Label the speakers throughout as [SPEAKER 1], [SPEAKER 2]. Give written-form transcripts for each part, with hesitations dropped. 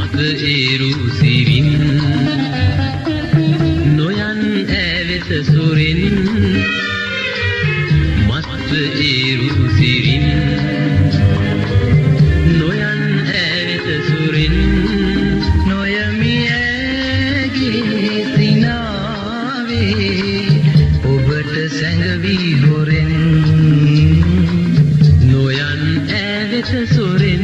[SPEAKER 1] මත් ඒරු සිරින් නොයන් ඇවෙත සුරින් මත් ඒරු සිරින් නොයන් ඇවෙත සුරින් නොයමි ඇගේ සිනාවේ ඔබට සැඟවි හොරෙන් නොයන් ඇවෙත සුරින්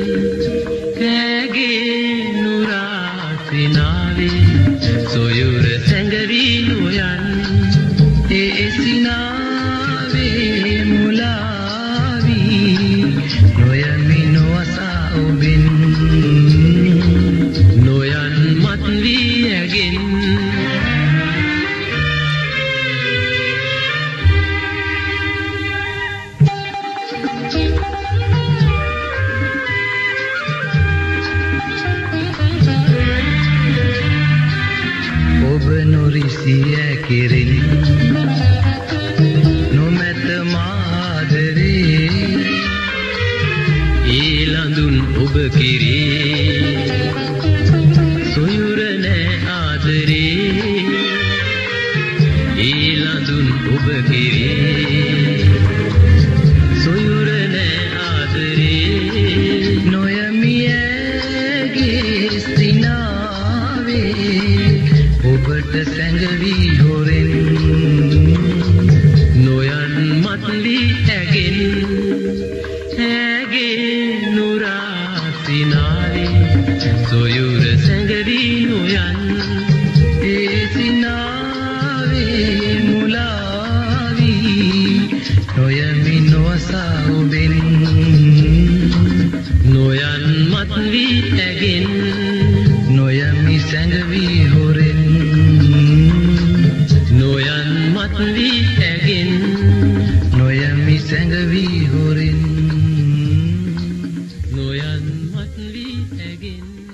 [SPEAKER 1] සොයුර සැඟවි නොයන් ඒ සිනාවේ මුලාවී නොයමි නොවසා ඔබෙන් නොයන් මත් වී ඇගෙන් ඔබ නොරිසිය කෙරෙන් නොමැත මාදරේ ඒ ලඳුන් ඔබ කෙරේ සොයුර නෑ ආදරේ ඒ ලඳුන් ඔබ කෙරේ සොයුර නෑ ආදරේ නොයමි ඇගේ සිනාවේ ඔබට සැඟවි හොරෙන් නොයන් මත් වී ඇගෙන් ඇගේ නුරා සිනාවේ සොයුර සැඟවි නොයන් ඒ සිනාවේ මුලාවී නොයමි නොවසා ඔබෙන් නොයන් මත් වී ඇගෙන් නොයමි සැඟවි හොරෙන් නොයන් මත් වී ඇගෙන් නොයමි සැඟවි හොරෙන් නොයන් මත් වී ඇගෙන්